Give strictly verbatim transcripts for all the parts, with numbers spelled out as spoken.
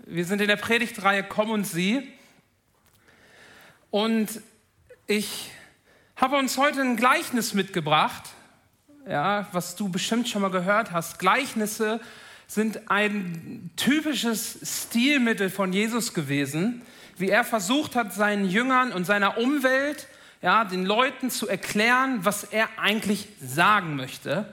Wir sind in der Predigtreihe Komm und sieh. Und ich habe uns heute ein Gleichnis mitgebracht, ja, was du bestimmt schon mal gehört hast. Gleichnisse sind ein typisches Stilmittel von Jesus gewesen, wie er versucht hat, seinen Jüngern und seiner Umwelt, ja, den Leuten zu erklären, was er eigentlich sagen möchte.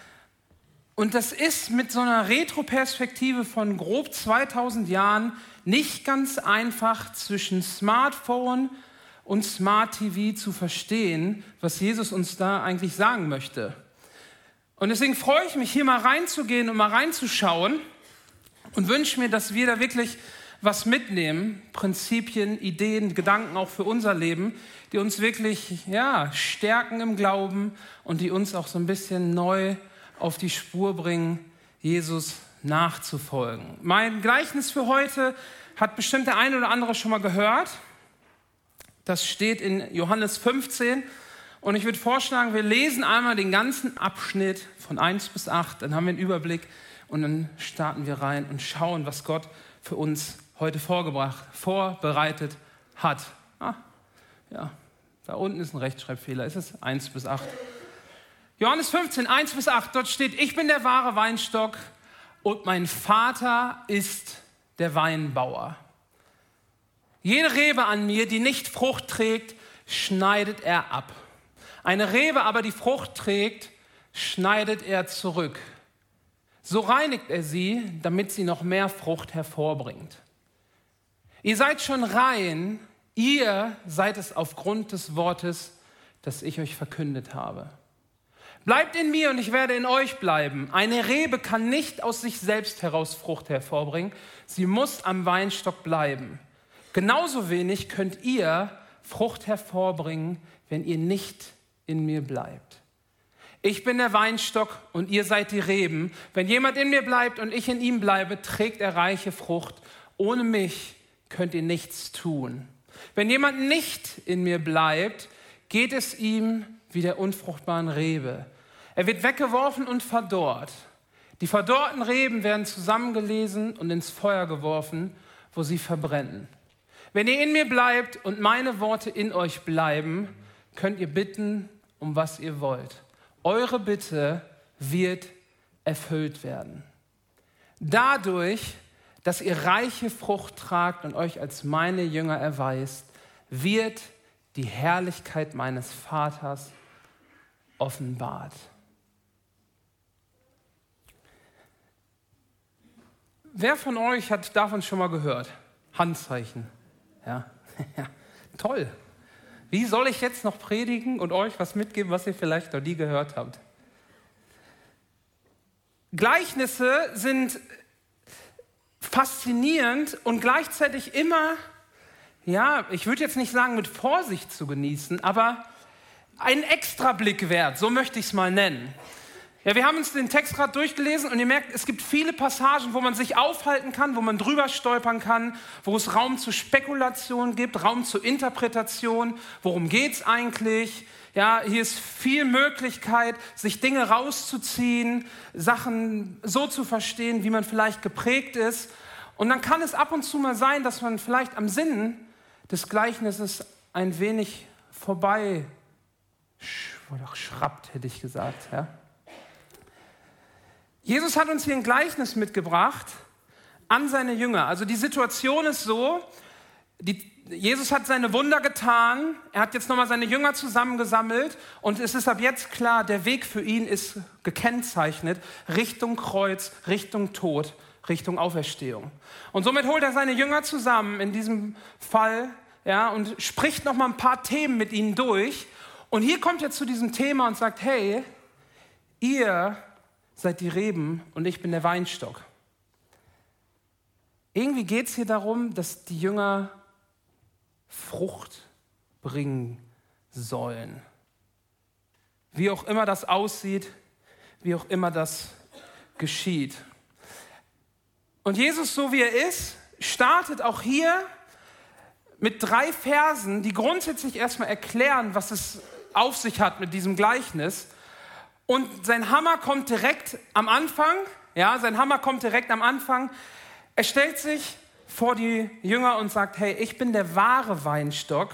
Und das ist mit so einer Retroperspektive von grob zweitausend Jahren nicht ganz einfach zwischen Smartphone und Smart T V zu verstehen, was Jesus uns da eigentlich sagen möchte. Und deswegen freue ich mich, hier mal reinzugehen und mal reinzuschauen und wünsche mir, dass wir da wirklich was mitnehmen, Prinzipien, Ideen, Gedanken auch für unser Leben, die uns wirklich ja, stärken im Glauben und die uns auch so ein bisschen neu auf die Spur bringen, Jesus nachzufolgen. Mein Gleichnis für heute hat bestimmt der eine oder andere schon mal gehört. Das steht in Johannes fünfzehn. Und ich würde vorschlagen, wir lesen einmal den ganzen Abschnitt von eins bis acht. Dann haben wir einen Überblick und dann starten wir rein und schauen, was Gott für uns heute vorgebracht, vorbereitet hat. Ah, ja, da unten ist ein Rechtschreibfehler. Ist es eins bis acht? Johannes fünfzehn, eins bis acht, dort steht, ich bin der wahre Weinstock und mein Vater ist der Weinbauer. Jede Rebe an mir, die nicht Frucht trägt, schneidet er ab. Eine Rebe aber, die Frucht trägt, schneidet er zurück. So reinigt er sie, damit sie noch mehr Frucht hervorbringt. Ihr seid schon rein, ihr seid es aufgrund des Wortes, das ich euch verkündet habe. Bleibt in mir und ich werde in euch bleiben. Eine Rebe kann nicht aus sich selbst heraus Frucht hervorbringen. Sie muss am Weinstock bleiben. Genauso wenig könnt ihr Frucht hervorbringen, wenn ihr nicht in mir bleibt. Ich bin der Weinstock und ihr seid die Reben. Wenn jemand in mir bleibt und ich in ihm bleibe, trägt er reiche Frucht. Ohne mich könnt ihr nichts tun. Wenn jemand nicht in mir bleibt, geht es ihm wie der unfruchtbaren Rebe. Er wird weggeworfen und verdorrt. Die verdorrten Reben werden zusammengelesen und ins Feuer geworfen, wo sie verbrennen. Wenn ihr in mir bleibt und meine Worte in euch bleiben, könnt ihr bitten, um was ihr wollt. Eure Bitte wird erfüllt werden. Dadurch, dass ihr reiche Frucht tragt und euch als meine Jünger erweist, wird die Herrlichkeit meines Vaters offenbart. Wer von euch hat davon schon mal gehört? Handzeichen. Ja, toll. Wie soll ich jetzt noch predigen und euch was mitgeben, was ihr vielleicht noch nie gehört habt? Gleichnisse sind faszinierend und gleichzeitig immer, ja, ich würde jetzt nicht sagen mit Vorsicht zu genießen, aber einen Extrablick wert, so möchte ich es mal nennen. Ja, wir haben uns den Text gerade durchgelesen und ihr merkt, es gibt viele Passagen, wo man sich aufhalten kann, wo man drüber stolpern kann, wo es Raum zur Spekulation gibt, Raum zur Interpretation. Worum geht es eigentlich? Ja, hier ist viel Möglichkeit, sich Dinge rauszuziehen, Sachen so zu verstehen, wie man vielleicht geprägt ist. Und dann kann es ab und zu mal sein, dass man vielleicht am Sinn des Gleichnisses ein wenig vorbei schrappt, hätte ich gesagt, ja. Jesus hat uns hier ein Gleichnis mitgebracht an seine Jünger. Also die Situation ist so, die, Jesus hat seine Wunder getan, er hat jetzt nochmal seine Jünger zusammengesammelt und es ist ab jetzt klar, der Weg für ihn ist gekennzeichnet, Richtung Kreuz, Richtung Tod, Richtung Auferstehung. Und somit holt er seine Jünger zusammen in diesem Fall, ja, und spricht nochmal ein paar Themen mit ihnen durch. Und hier kommt er zu diesem Thema und sagt, hey, ihr seid die Reben und ich bin der Weinstock. Irgendwie geht es hier darum, dass die Jünger Frucht bringen sollen. Wie auch immer das aussieht, wie auch immer das geschieht. Und Jesus, so wie er ist, startet auch hier mit drei Versen, die grundsätzlich erstmal erklären, was es auf sich hat mit diesem Gleichnis. Und sein Hammer kommt direkt am Anfang. Ja, sein Hammer kommt direkt am Anfang. Er stellt sich vor die Jünger und sagt, hey, ich bin der wahre Weinstock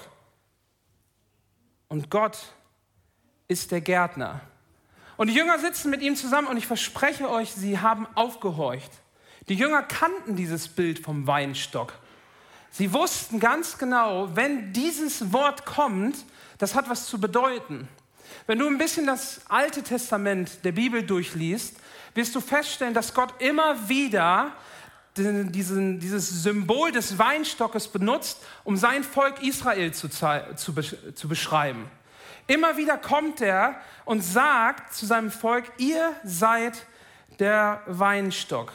und Gott ist der Gärtner. Und die Jünger sitzen mit ihm zusammen und ich verspreche euch, sie haben aufgehorcht. Die Jünger kannten dieses Bild vom Weinstock. Sie wussten ganz genau, wenn dieses Wort kommt, das hat was zu bedeuten. Wenn du ein bisschen das Alte Testament der Bibel durchliest, wirst du feststellen, dass Gott immer wieder diesen, dieses Symbol des Weinstockes benutzt, um sein Volk Israel zu, zu, zu beschreiben. Immer wieder kommt er und sagt zu seinem Volk, ihr seid der Weinstock.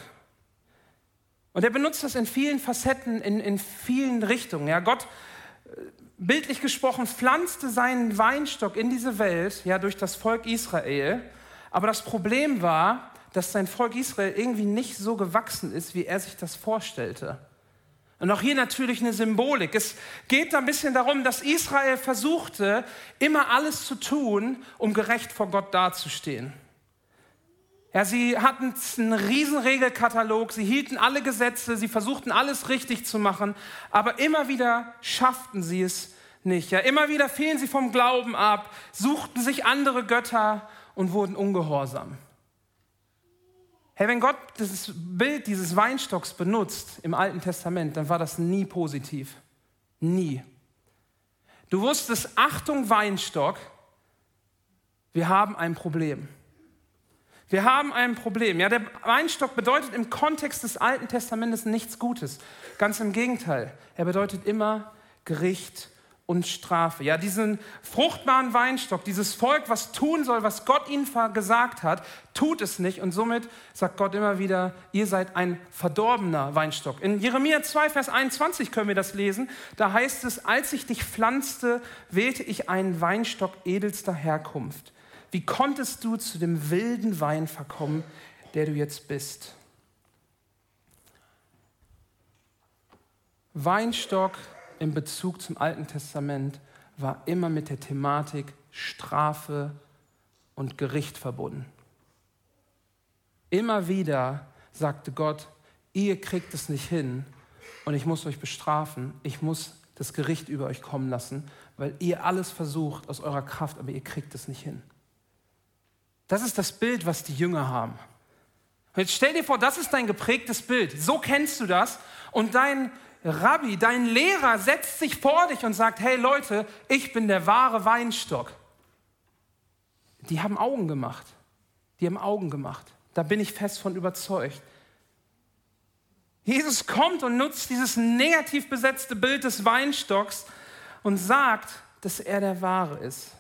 Und er benutzt das in vielen Facetten, in, in vielen Richtungen. Ja, Gott, bildlich gesprochen, pflanzte seinen Weinstock in diese Welt, ja, durch das Volk Israel. Aber das Problem war, dass sein Volk Israel irgendwie nicht so gewachsen ist, wie er sich das vorstellte. Und auch hier natürlich eine Symbolik. Es geht da ein bisschen darum, dass Israel versuchte, immer alles zu tun, um gerecht vor Gott dazustehen. Ja, sie hatten einen riesen Regelkatalog, sie hielten alle Gesetze, sie versuchten alles richtig zu machen, aber immer wieder schafften sie es nicht. Ja, immer wieder fielen sie vom Glauben ab, suchten sich andere Götter und wurden ungehorsam. Hey, wenn Gott das Bild dieses Weinstocks benutzt im Alten Testament, dann war das nie positiv. Nie. Du wusstest, Achtung Weinstock, wir haben ein Problem. Wir haben ein Problem. Ja, der Weinstock bedeutet im Kontext des Alten Testamentes nichts Gutes. Ganz im Gegenteil. Er bedeutet immer Gericht und Strafe. Ja, diesen fruchtbaren Weinstock, dieses Volk, was tun soll, was Gott ihnen gesagt hat, tut es nicht. Und somit sagt Gott immer wieder, ihr seid ein verdorbener Weinstock. In Jeremia zwei, Vers einundzwanzig können wir das lesen. Da heißt es, als ich dich pflanzte, wählte ich einen Weinstock edelster Herkunft. Wie konntest du zu dem wilden Wein verkommen, der du jetzt bist? Weinstock in Bezug zum Alten Testament war immer mit der Thematik Strafe und Gericht verbunden. Immer wieder sagte Gott, ihr kriegt es nicht hin und ich muss euch bestrafen, ich muss das Gericht über euch kommen lassen, weil ihr alles versucht aus eurer Kraft, aber ihr kriegt es nicht hin. Das ist das Bild, was die Jünger haben. Und jetzt stell dir vor, das ist dein geprägtes Bild. So kennst du das. Und dein Rabbi, dein Lehrer setzt sich vor dich und sagt, hey Leute, ich bin der wahre Weinstock. Die haben Augen gemacht. Die haben Augen gemacht. Da bin ich fest von überzeugt. Jesus kommt und nutzt dieses negativ besetzte Bild des Weinstocks und sagt, dass er der Wahre ist.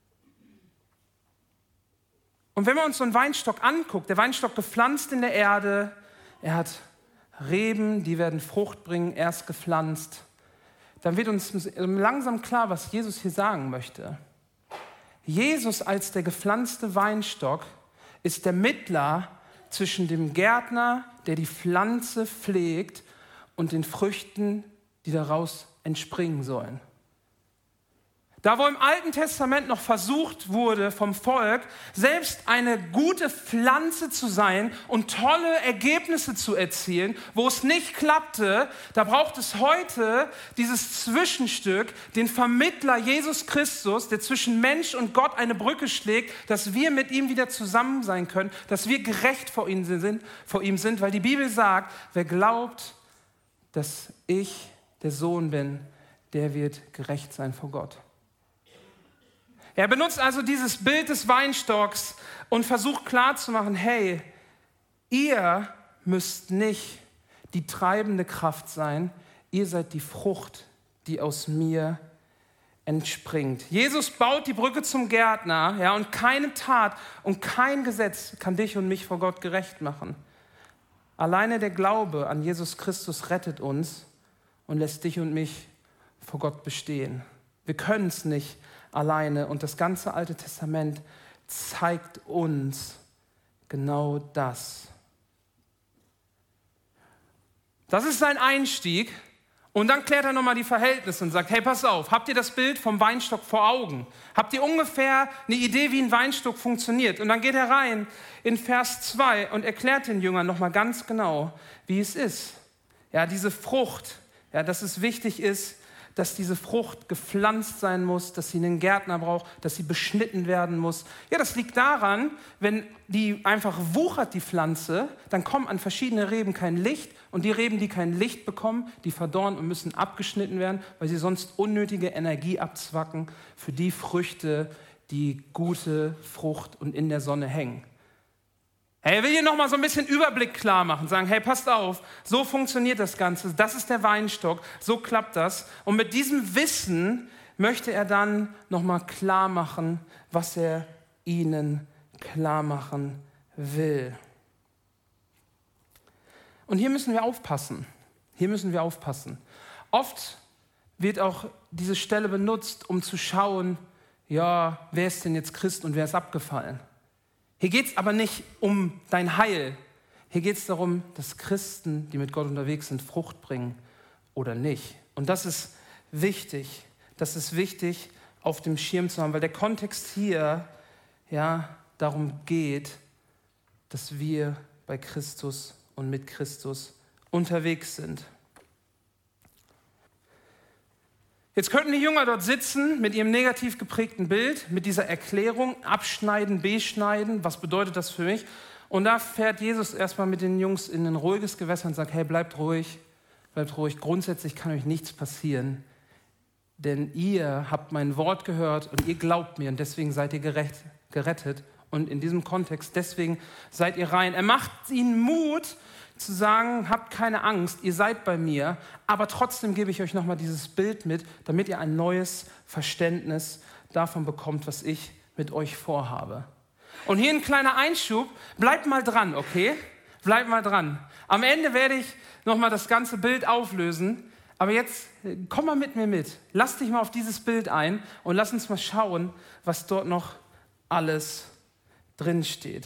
Und wenn wir uns so einen Weinstock angucken, der Weinstock gepflanzt in der Erde, er hat Reben, die werden Frucht bringen, erst gepflanzt, dann wird uns langsam klar, was Jesus hier sagen möchte. Jesus als der gepflanzte Weinstock ist der Mittler zwischen dem Gärtner, der die Pflanze pflegt, und den Früchten, die daraus entspringen sollen. Da, wo im Alten Testament noch versucht wurde vom Volk, selbst eine gute Pflanze zu sein und tolle Ergebnisse zu erzielen, wo es nicht klappte, da braucht es heute dieses Zwischenstück, den Vermittler Jesus Christus, der zwischen Mensch und Gott eine Brücke schlägt, dass wir mit ihm wieder zusammen sein können, dass wir gerecht vor ihm sind, vor ihm sind, weil die Bibel sagt, wer glaubt, dass ich der Sohn bin, der wird gerecht sein vor Gott. Er benutzt also dieses Bild des Weinstocks und versucht klarzumachen, hey, ihr müsst nicht die treibende Kraft sein, ihr seid die Frucht, die aus mir entspringt. Jesus baut die Brücke zum Gärtner, ja, und keine Tat und kein Gesetz kann dich und mich vor Gott gerecht machen. Alleine der Glaube an Jesus Christus rettet uns und lässt dich und mich vor Gott bestehen. Wir können es nicht alleine. Und das ganze Alte Testament zeigt uns genau das. Das ist sein Einstieg. Und dann klärt er nochmal die Verhältnisse und sagt, hey, pass auf, habt ihr das Bild vom Weinstock vor Augen? Habt ihr ungefähr eine Idee, wie ein Weinstock funktioniert? Und dann geht er rein in Vers zwei und erklärt den Jüngern nochmal ganz genau, wie es ist. Ja, diese Frucht, ja, dass es wichtig ist, dass diese Frucht gepflanzt sein muss, dass sie einen Gärtner braucht, dass sie beschnitten werden muss. Ja, das liegt daran, wenn die einfach wuchert, die Pflanze, dann kommen an verschiedene Reben kein Licht und die Reben, die kein Licht bekommen, die verdorren und müssen abgeschnitten werden, weil sie sonst unnötige Energie abzwacken für die Früchte, die gute Frucht und in der Sonne hängen. Hey, er will hier nochmal so ein bisschen Überblick klar machen, sagen, hey, passt auf, so funktioniert das Ganze, das ist der Weinstock, so klappt das. Und mit diesem Wissen möchte er dann nochmal klar machen, was er ihnen klar machen will. Und hier müssen wir aufpassen, hier müssen wir aufpassen. Oft wird auch diese Stelle benutzt, um zu schauen, ja, wer ist denn jetzt Christ und wer ist abgefallen? Hier geht es aber nicht um dein Heil. Hier geht es darum, dass Christen, die mit Gott unterwegs sind, Frucht bringen oder nicht. Und das ist wichtig. Das ist wichtig, auf dem Schirm zu haben, weil der Kontext hier ja darum geht, dass wir bei Christus und mit Christus unterwegs sind. Jetzt könnten die Jünger dort sitzen mit ihrem negativ geprägten Bild, mit dieser Erklärung, abschneiden, beschneiden, was bedeutet das für mich? Und da fährt Jesus erstmal mit den Jungs in ein ruhiges Gewässer und sagt, hey, bleibt ruhig, bleibt ruhig, grundsätzlich kann euch nichts passieren, denn ihr habt mein Wort gehört und ihr glaubt mir und deswegen seid ihr gerettet und in diesem Kontext, deswegen seid ihr rein. Er macht ihnen Mut, zu sagen, habt keine Angst, ihr seid bei mir, aber trotzdem gebe ich euch nochmal dieses Bild mit, damit ihr ein neues Verständnis davon bekommt, was ich mit euch vorhabe. Und hier ein kleiner Einschub, bleibt mal dran, okay? Bleibt mal dran. Am Ende werde ich nochmal das ganze Bild auflösen, aber jetzt komm mal mit mir mit. Lass dich mal auf dieses Bild ein und lass uns mal schauen, was dort noch alles drin steht.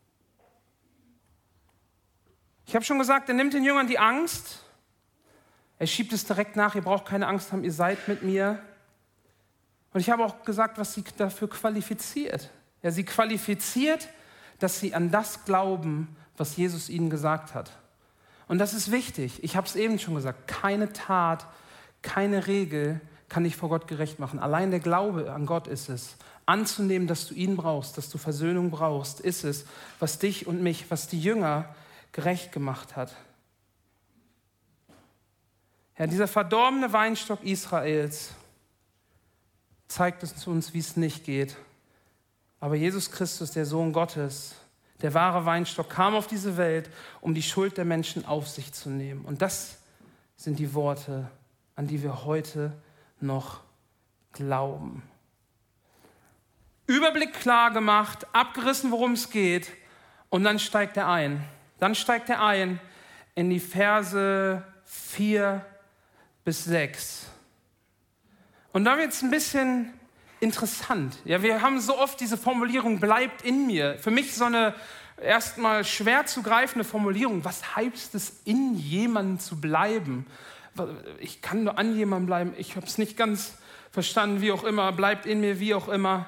Ich habe schon gesagt, er nimmt den Jüngern die Angst. Er schiebt es direkt nach, ihr braucht keine Angst haben, ihr seid mit mir. Und ich habe auch gesagt, was sie dafür qualifiziert. Ja, sie qualifiziert, dass sie an das glauben, was Jesus ihnen gesagt hat. Und das ist wichtig. Ich habe es eben schon gesagt, keine Tat, keine Regel kann dich vor Gott gerecht machen. Allein der Glaube an Gott ist es. Anzunehmen, dass du ihn brauchst, dass du Versöhnung brauchst, ist es, was dich und mich, was die Jünger gerecht gemacht hat. Ja, dieser verdorbene Weinstock Israels zeigt es uns, wie es nicht geht. Aber Jesus Christus, der Sohn Gottes, der wahre Weinstock, kam auf diese Welt, um die Schuld der Menschen auf sich zu nehmen. Und das sind die Worte, an die wir heute noch glauben. Überblick klar gemacht, abgerissen, worum es geht, und dann steigt er ein. Dann steigt er ein in die Verse vier bis sechs. Und da wird es ein bisschen interessant. Ja, wir haben so oft diese Formulierung, bleibt in mir. Für mich so eine erstmal schwer zu greifende Formulierung. Was heißt es, in jemandem zu bleiben? Ich kann nur an jemandem bleiben. Ich habe es nicht ganz verstanden, wie auch immer. Bleibt in mir, wie auch immer.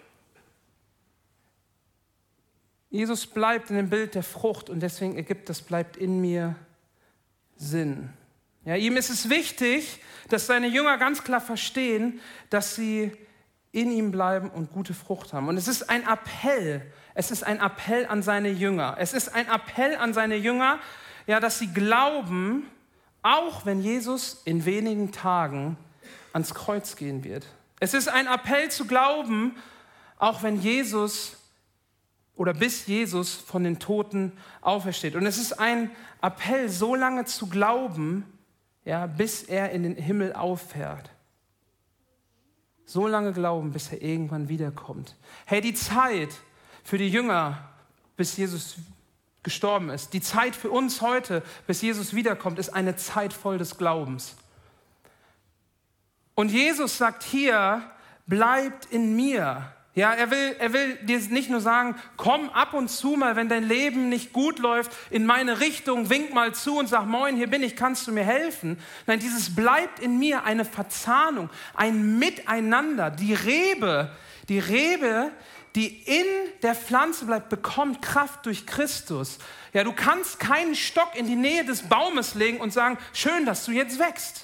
Jesus bleibt in dem Bild der Frucht und deswegen ergibt das bleibt in mir Sinn. Ja, ihm ist es wichtig, dass seine Jünger ganz klar verstehen, dass sie in ihm bleiben und gute Frucht haben. Und es ist ein Appell, es ist ein Appell an seine Jünger. Es ist ein Appell an seine Jünger, ja, dass sie glauben, auch wenn Jesus in wenigen Tagen ans Kreuz gehen wird. Es ist ein Appell zu glauben, auch wenn Jesus oder bis Jesus von den Toten aufersteht. Und es ist ein Appell, so lange zu glauben, ja, bis er in den Himmel auffährt. So lange glauben, bis er irgendwann wiederkommt. Hey, die Zeit für die Jünger, bis Jesus gestorben ist, die Zeit für uns heute, bis Jesus wiederkommt, ist eine Zeit voll des Glaubens. Und Jesus sagt hier, bleibt in mir. Ja, er will, er will dir nicht nur sagen, komm ab und zu mal, wenn dein Leben nicht gut läuft, in meine Richtung, wink mal zu und sag, moin, hier bin ich, kannst du mir helfen? Nein, dieses bleibt in mir, eine Verzahnung, ein Miteinander. Die Rebe, die Rebe, die in der Pflanze bleibt, bekommt Kraft durch Christus. Ja, du kannst keinen Stock in die Nähe des Baumes legen und sagen, schön, dass du jetzt wächst.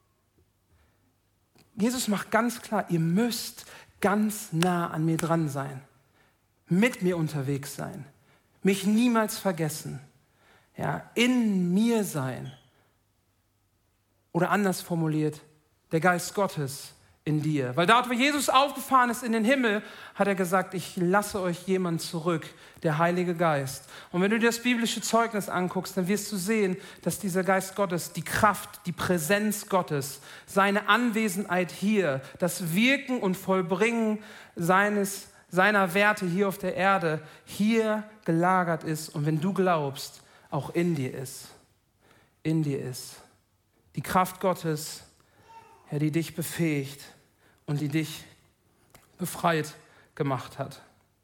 Jesus macht ganz klar, ihr müsst ganz nah an mir dran sein, mit mir unterwegs sein, mich niemals vergessen, ja, in mir sein. Oder anders formuliert, der Geist Gottes in dir. Weil dort, wo Jesus aufgefahren ist in den Himmel, hat er gesagt, ich lasse euch jemanden zurück, der Heilige Geist. Und wenn du dir das biblische Zeugnis anguckst, dann wirst du sehen, dass dieser Geist Gottes, die Kraft, die Präsenz Gottes, seine Anwesenheit hier, das Wirken und Vollbringen seines, seiner Werte hier auf der Erde, hier gelagert ist und wenn du glaubst, auch in dir ist. In dir ist. Die Kraft Gottes, ja, die dich befähigt und die dich befreit gemacht hat.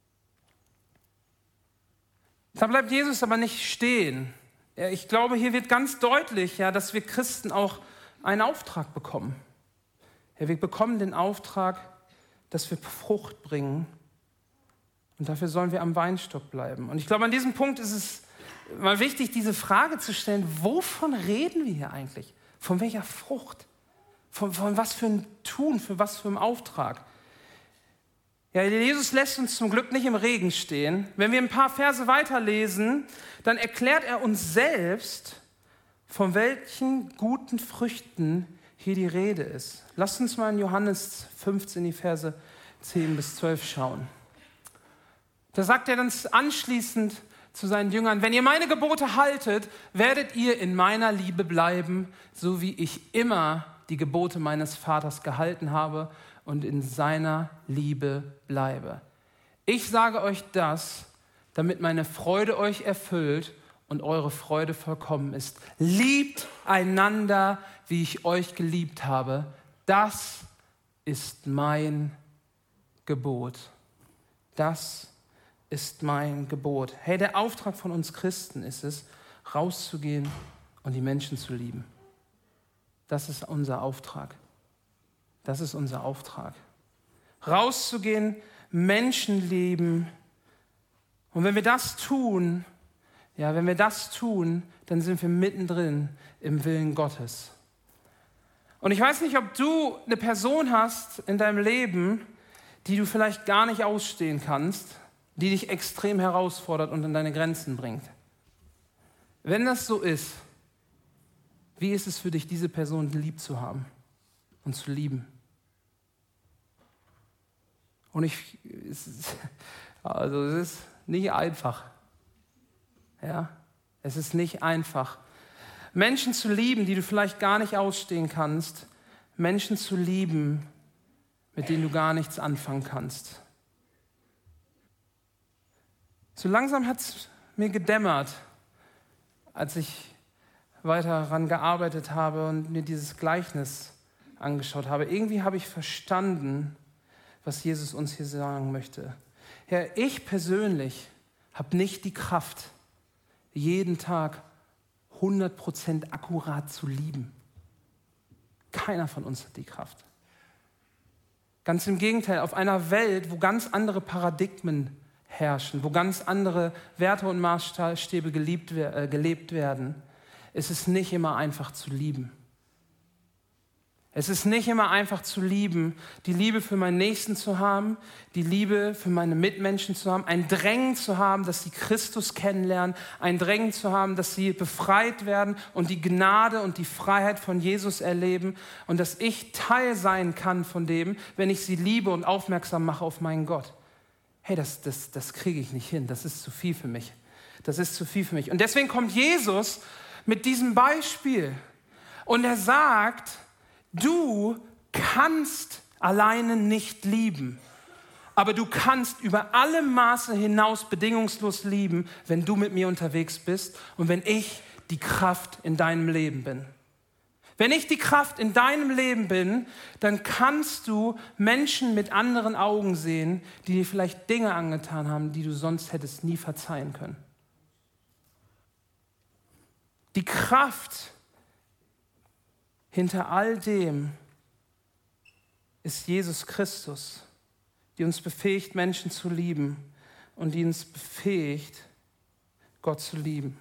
Da bleibt Jesus aber nicht stehen. Ja, ich glaube, hier wird ganz deutlich, ja, dass wir Christen auch einen Auftrag bekommen. Ja, wir bekommen den Auftrag, dass wir Frucht bringen und dafür sollen wir am Weinstock bleiben. Und ich glaube, an diesem Punkt ist es mal wichtig, diese Frage zu stellen, wovon reden wir hier eigentlich? Von welcher Frucht? Von, von was für ein Tun, für was für einen Auftrag? Ja, Jesus lässt uns zum Glück nicht im Regen stehen. Wenn wir ein paar Verse weiterlesen, dann erklärt er uns selbst, von welchen guten Früchten hier die Rede ist. Lasst uns mal in Johannes fünfzehn, die Verse zehn bis zwölf schauen. Da sagt er dann anschließend zu seinen Jüngern, wenn ihr meine Gebote haltet, werdet ihr in meiner Liebe bleiben, so wie ich immer die Gebote meines Vaters gehalten habe und in seiner Liebe bleibe. Ich sage euch das, damit meine Freude euch erfüllt und eure Freude vollkommen ist. Liebt einander, wie ich euch geliebt habe. Das ist mein Gebot. Das ist mein Gebot. Hey, der Auftrag von uns Christen ist es, rauszugehen und die Menschen zu lieben. Das ist unser Auftrag. Das ist unser Auftrag. Rauszugehen, Menschen lieben. Und wenn wir das tun, ja, wenn wir das tun, dann sind wir mittendrin im Willen Gottes. Und ich weiß nicht, ob du eine Person hast in deinem Leben, die du vielleicht gar nicht ausstehen kannst, die dich extrem herausfordert und an deine Grenzen bringt. Wenn das so ist, wie ist es für dich, diese Person lieb zu haben und zu lieben? Und ich, es ist, also es ist nicht einfach. Ja, es ist nicht einfach. Menschen zu lieben, die du vielleicht gar nicht ausstehen kannst. Menschen zu lieben, mit denen du gar nichts anfangen kannst. So langsam hat es mir gedämmert, als ich weiter daran gearbeitet habe und mir dieses Gleichnis angeschaut habe. Irgendwie habe ich verstanden, was Jesus uns hier sagen möchte. Ja, ich persönlich habe nicht die Kraft, jeden Tag hundert Prozent akkurat zu lieben. Keiner von uns hat die Kraft. Ganz im Gegenteil, auf einer Welt, wo ganz andere Paradigmen herrschen, wo ganz andere Werte und Maßstäbe geliebt, äh, gelebt werden, ist es nicht immer einfach zu lieben. Es ist nicht immer einfach zu lieben, die Liebe für meinen Nächsten zu haben, die Liebe für meine Mitmenschen zu haben, ein Drängen zu haben, dass sie Christus kennenlernen, ein Drängen zu haben, dass sie befreit werden und die Gnade und die Freiheit von Jesus erleben und dass ich Teil sein kann von dem, wenn ich sie liebe und aufmerksam mache auf meinen Gott. Hey, das, das, das kriege ich nicht hin, das ist zu viel für mich. Das ist zu viel für mich. Und deswegen kommt Jesus mit diesem Beispiel und er sagt, du kannst alleine nicht lieben, aber du kannst über alle Maße hinaus bedingungslos lieben, wenn du mit mir unterwegs bist und wenn ich die Kraft in deinem Leben bin. Wenn ich die Kraft in deinem Leben bin, dann kannst du Menschen mit anderen Augen sehen, die dir vielleicht Dinge angetan haben, die du sonst hättest nie verzeihen können. Die Kraft hinter all dem ist Jesus Christus, die uns befähigt, Menschen zu lieben und die uns befähigt, Gott zu lieben.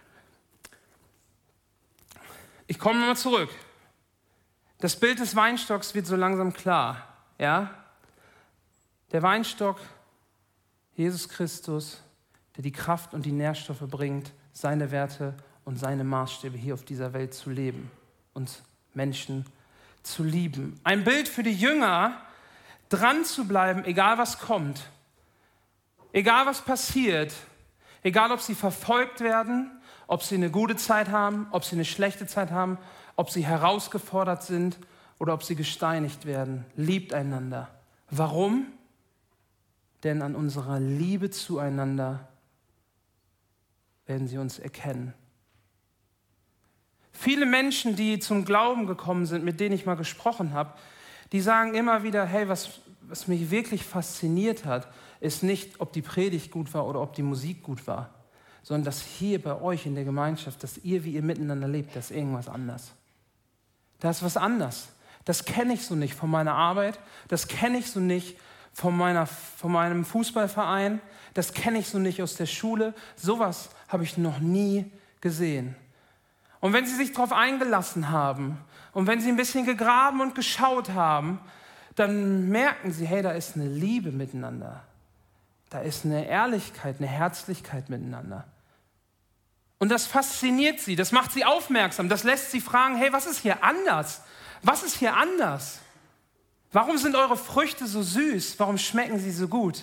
Ich komme mal zurück. Das Bild des Weinstocks wird so langsam klar. Ja? Der Weinstock, Jesus Christus, der die Kraft und die Nährstoffe bringt, seine Werte und seine Maßstäbe hier auf dieser Welt zu leben und Menschen zu lieben. Ein Bild für die Jünger, dran zu bleiben, egal was kommt, egal was passiert, egal ob sie verfolgt werden, ob sie eine gute Zeit haben, ob sie eine schlechte Zeit haben, ob sie herausgefordert sind oder ob sie gesteinigt werden. Liebt einander. Warum? Denn an unserer Liebe zueinander werden sie uns erkennen. Viele Menschen, die zum Glauben gekommen sind, mit denen ich mal gesprochen habe, die sagen immer wieder, hey, was, was mich wirklich fasziniert hat, ist nicht, ob die Predigt gut war oder ob die Musik gut war, sondern dass hier bei euch in der Gemeinschaft, dass ihr, wie ihr miteinander lebt, das ist irgendwas anders. Da ist was anders. Das kenne ich so nicht von meiner Arbeit, das kenne ich so nicht von, meiner, von meinem Fußballverein, das kenne ich so nicht aus der Schule. Sowas habe ich noch nie gesehen. Und wenn sie sich darauf eingelassen haben und wenn sie ein bisschen gegraben und geschaut haben, dann merken sie, hey, da ist eine Liebe miteinander. Da ist eine Ehrlichkeit, eine Herzlichkeit miteinander. Und das fasziniert sie, das macht sie aufmerksam, das lässt sie fragen, hey, was ist hier anders? Was ist hier anders? Warum sind eure Früchte so süß? Warum schmecken sie so gut?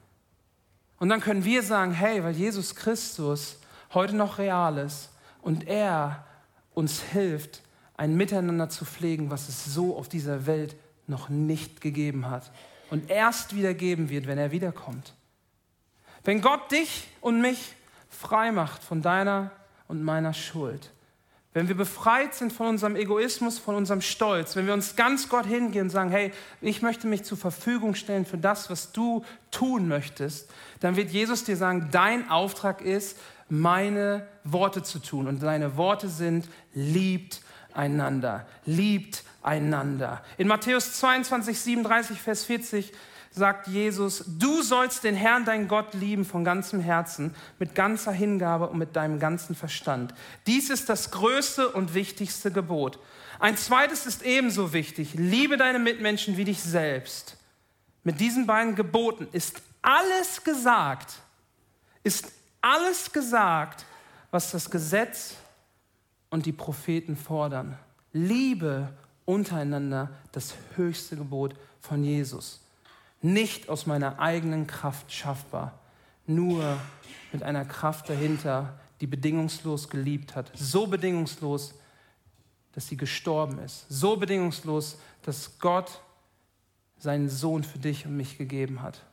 Und dann können wir sagen, hey, weil Jesus Christus heute noch real ist und er uns hilft, ein Miteinander zu pflegen, was es so auf dieser Welt noch nicht gegeben hat und erst wieder geben wird, wenn er wiederkommt. Wenn Gott dich und mich frei macht von deiner und meiner Schuld, wenn wir befreit sind von unserem Egoismus, von unserem Stolz, wenn wir uns ganz Gott hingehen und sagen, hey, ich möchte mich zur Verfügung stellen für das, was du tun möchtest, dann wird Jesus dir sagen, dein Auftrag ist, meine Worte zu tun. Und deine Worte sind, liebt einander, liebt einander. In Matthäus zweiundzwanzig, siebenunddreißig, Vers vierzig sagt Jesus, du sollst den Herrn, dein Gott, lieben von ganzem Herzen, mit ganzer Hingabe und mit deinem ganzen Verstand. Dies ist das größte und wichtigste Gebot. Ein zweites ist ebenso wichtig, liebe deine Mitmenschen wie dich selbst. Mit diesen beiden Geboten ist alles gesagt, ist alles gesagt, was das Gesetz und die Propheten fordern. Liebe untereinander, das höchste Gebot von Jesus. Nicht aus meiner eigenen Kraft schaffbar, nur mit einer Kraft dahinter, die bedingungslos geliebt hat. So bedingungslos, dass sie gestorben ist. So bedingungslos, dass Gott seinen Sohn für dich und mich gegeben hat.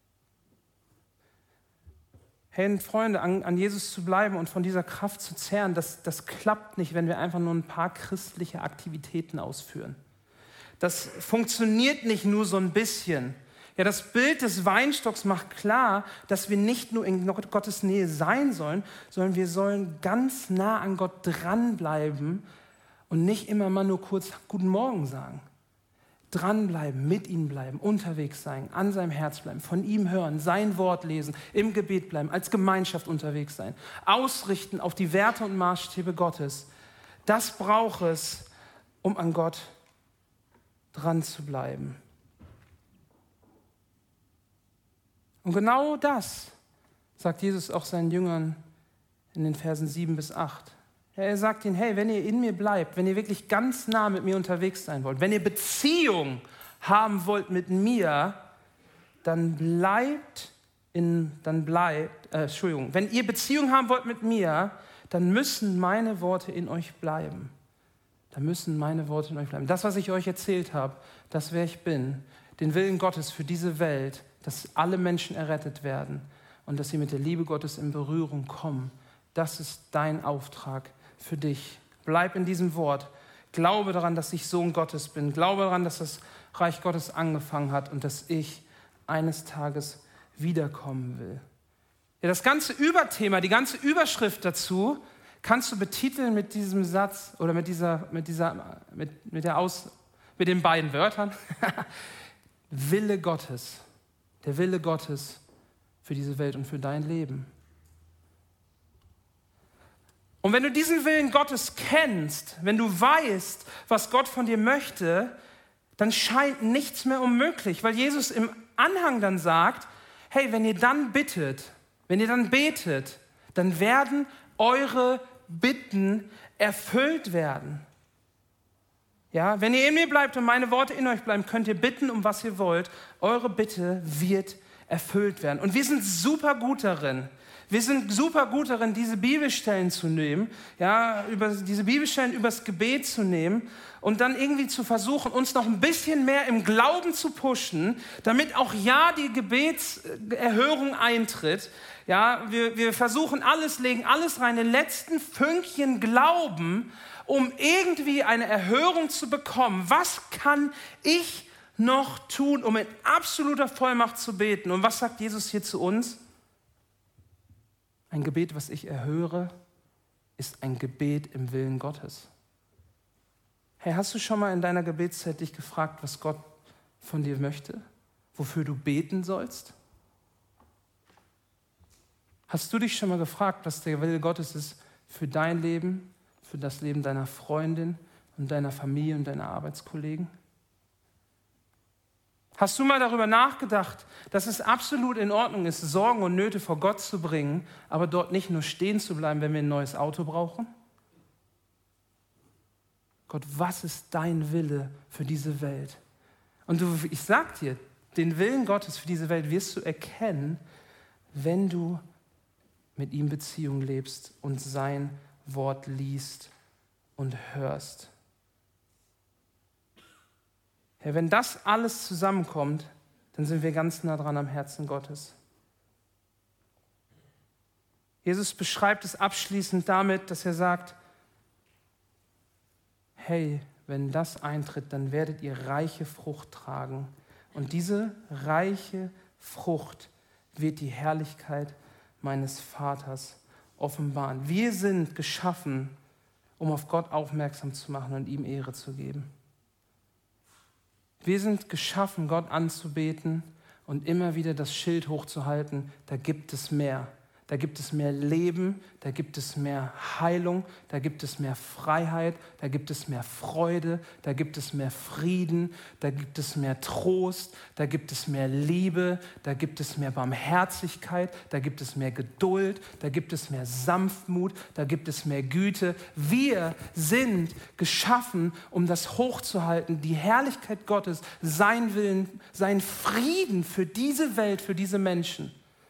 Hey, Freunde, an, an Jesus zu bleiben und von dieser Kraft zu zehren, das, das klappt nicht, wenn wir einfach nur ein paar christliche Aktivitäten ausführen. Das funktioniert nicht nur so ein bisschen. Ja, das Bild des Weinstocks macht klar, dass wir nicht nur in Gottes Nähe sein sollen, sondern wir sollen ganz nah an Gott dranbleiben und nicht immer mal nur kurz Guten Morgen sagen. Dranbleiben, mit ihm bleiben, unterwegs sein, an seinem Herz bleiben, von ihm hören, sein Wort lesen, im Gebet bleiben, als Gemeinschaft unterwegs sein, ausrichten auf die Werte und Maßstäbe Gottes. Das braucht es, um an Gott dran zu bleiben. Und genau das sagt Jesus auch seinen Jüngern in den Versen sieben bis acht. Ja, er sagt ihnen, hey, wenn ihr in mir bleibt, wenn ihr wirklich ganz nah mit mir unterwegs sein wollt, wenn ihr Beziehung haben wollt mit mir, dann bleibt in, dann bleibt, äh, Entschuldigung, wenn ihr Beziehung haben wollt mit mir, dann müssen meine Worte in euch bleiben. Dann müssen meine Worte in euch bleiben. Das, was ich euch erzählt habe, das, wer ich bin, den Willen Gottes für diese Welt, dass alle Menschen errettet werden und dass sie mit der Liebe Gottes in Berührung kommen. Das ist dein Auftrag für dich. Bleib in diesem Wort. Glaube daran, dass ich Sohn Gottes bin. Glaube daran, dass das Reich Gottes angefangen hat und dass ich eines Tages wiederkommen will. Ja, das ganze Überthema, die ganze Überschrift dazu kannst du betiteln mit diesem Satz oder mit dieser, mit dieser, mit, mit der Aus, mit den beiden Wörtern. Wille Gottes. der Wille Gottes für diese Welt und für dein Leben. Und wenn du diesen Willen Gottes kennst, wenn du weißt, was Gott von dir möchte, dann scheint nichts mehr unmöglich, weil Jesus im Anhang dann sagt, hey, wenn ihr dann bittet, wenn ihr dann betet, dann werden eure Bitten erfüllt werden. Ja, wenn ihr in mir bleibt und meine Worte in euch bleiben, könnt ihr bitten, um was ihr wollt. Eure Bitte wird erfüllt werden. Und wir sind super gut darin. Wir sind super gut darin, diese Bibelstellen zu nehmen, ja, über, diese Bibelstellen übers Gebet zu nehmen und dann irgendwie zu versuchen, uns noch ein bisschen mehr im Glauben zu pushen, damit auch ja die Gebetserhörung eintritt. Ja, wir, wir versuchen alles, legen alles rein, den letzten Fünkchen Glauben, um irgendwie eine Erhörung zu bekommen. Was kann ich noch tun, um in absoluter Vollmacht zu beten? Und was sagt Jesus hier zu uns? Ein Gebet, was ich erhöre, ist ein Gebet im Willen Gottes. Hey, hast du schon mal in deiner Gebetszeit dich gefragt, was Gott von dir möchte? Wofür du beten sollst? Hast du dich schon mal gefragt, was der Wille Gottes ist für dein Leben, für das Leben deiner Freundin und deiner Familie und deiner Arbeitskollegen? Hast du mal darüber nachgedacht, dass es absolut in Ordnung ist, Sorgen und Nöte vor Gott zu bringen, aber dort nicht nur stehen zu bleiben, wenn wir ein neues Auto brauchen? Gott, was ist dein Wille für diese Welt? Und du, ich sag dir, den Willen Gottes für diese Welt wirst du erkennen, wenn du mit ihm Beziehung lebst und sein Wort liest und hörst. Ja, wenn das alles zusammenkommt, dann sind wir ganz nah dran am Herzen Gottes. Jesus beschreibt es abschließend damit, dass er sagt, hey, wenn das eintritt, dann werdet ihr reiche Frucht tragen. Und diese reiche Frucht wird die Herrlichkeit meines Vaters offenbaren. Wir sind geschaffen, um auf Gott aufmerksam zu machen und ihm Ehre zu geben. Wir sind geschaffen, Gott anzubeten und immer wieder das Schild hochzuhalten, da gibt es mehr. Da gibt es mehr Leben, da gibt es mehr Heilung, da gibt es mehr Freiheit, da gibt es mehr Freude, da gibt es mehr Frieden, da gibt es mehr Trost, da gibt es mehr Liebe, da gibt es mehr Barmherzigkeit, da gibt es mehr Geduld, da gibt es mehr Sanftmut, da gibt es mehr Güte. Wir sind geschaffen, um das hochzuhalten, die Herrlichkeit Gottes, sein Willen, sein Frieden für diese Welt, für diese Menschen.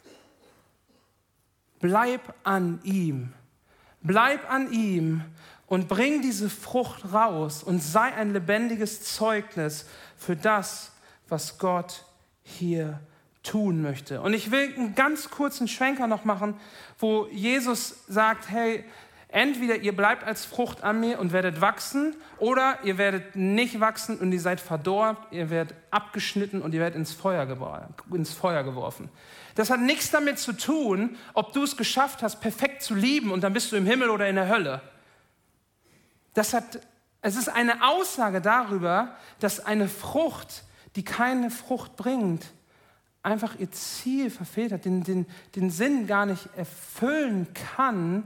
Bleib an ihm, bleib an ihm und bring diese Frucht raus und sei ein lebendiges Zeugnis für das, was Gott hier tun möchte. Und ich will einen ganz kurzen Schwenker noch machen, wo Jesus sagt, hey, entweder ihr bleibt als Frucht an mir und werdet wachsen oder ihr werdet nicht wachsen und ihr seid verdorrt, ihr werdet abgeschnitten und ihr werdet ins Feuer geworfen. Ins Feuer geworfen. Das hat nichts damit zu tun, ob du es geschafft hast, perfekt zu lieben und dann bist du im Himmel oder in der Hölle. Das hat, es ist eine Aussage darüber, dass eine Frucht, die keine Frucht bringt, einfach ihr Ziel verfehlt hat, den, den, den Sinn gar nicht erfüllen kann,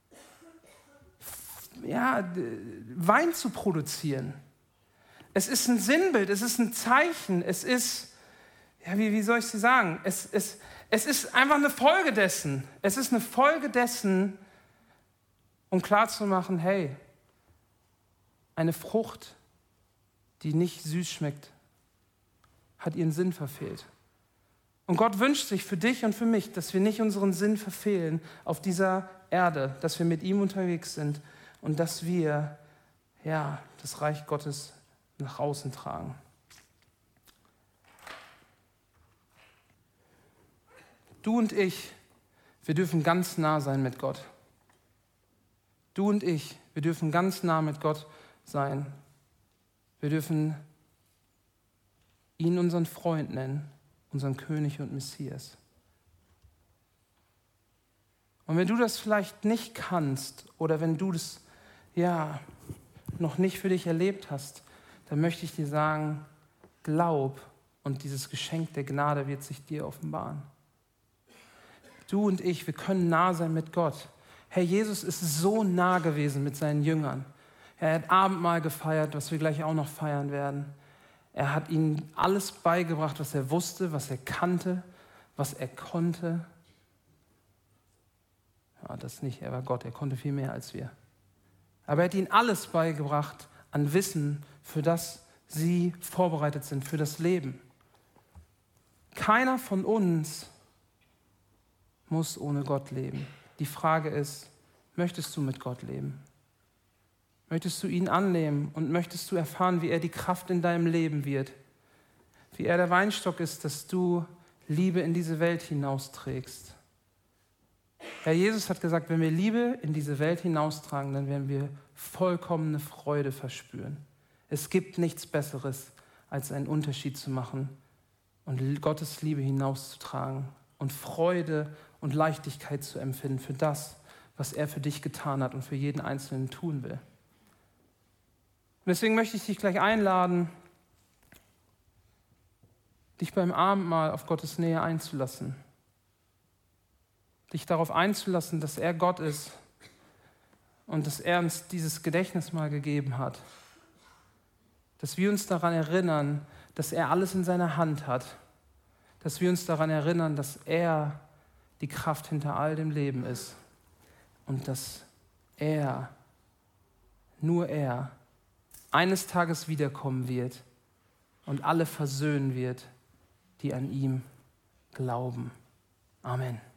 ja, Wein zu produzieren. Es ist ein Sinnbild, es ist ein Zeichen, es ist, ja, wie, wie soll ich es sagen? Es, es, es ist einfach eine Folge dessen. Es ist eine Folge dessen, um klarzumachen, hey, eine Frucht, die nicht süß schmeckt, hat ihren Sinn verfehlt. Und Gott wünscht sich für dich und für mich, dass wir nicht unseren Sinn verfehlen auf dieser Erde, dass wir mit ihm unterwegs sind und dass wir, ja, das Reich Gottes nach außen tragen. Du und ich, wir dürfen ganz nah sein mit Gott. Du und ich, wir dürfen ganz nah mit Gott sein. Wir dürfen ihn unseren Freund nennen, unseren König und Messias. Und wenn du das vielleicht nicht kannst oder wenn du das ja noch nicht für dich erlebt hast, dann möchte ich dir sagen, glaub und dieses Geschenk der Gnade wird sich dir offenbaren. Du und ich, wir können nah sein mit Gott. Herr Jesus ist so nah gewesen mit seinen Jüngern. Er hat Abendmahl gefeiert, was wir gleich auch noch feiern werden. Er hat ihnen alles beigebracht, was er wusste, was er kannte, was er konnte. Ja, das nicht, er war Gott, er konnte viel mehr als wir. Aber er hat ihnen alles beigebracht an Wissen, für das sie vorbereitet sind, für das Leben. Keiner von uns muss ohne Gott leben. Die Frage ist, möchtest du mit Gott leben? Möchtest du ihn annehmen und möchtest du erfahren, wie er die Kraft in deinem Leben wird? Wie er der Weinstock ist, dass du Liebe in diese Welt hinausträgst. Herr Jesus hat gesagt, wenn wir Liebe in diese Welt hinaustragen, dann werden wir vollkommene Freude verspüren. Es gibt nichts Besseres, als einen Unterschied zu machen und Gottes Liebe hinauszutragen und Freude und Leichtigkeit zu empfinden für das, was er für dich getan hat und für jeden Einzelnen tun will. Und deswegen möchte ich dich gleich einladen, dich beim Abendmahl auf Gottes Nähe einzulassen. Dich darauf einzulassen, dass er Gott ist und dass er uns dieses Gedächtnis mal gegeben hat. Dass wir uns daran erinnern, dass er alles in seiner Hand hat. Dass wir uns daran erinnern, dass er die Kraft hinter all dem Leben ist. Und dass er, nur er, eines Tages wiederkommen wird und alle versöhnen wird, die an ihm glauben. Amen.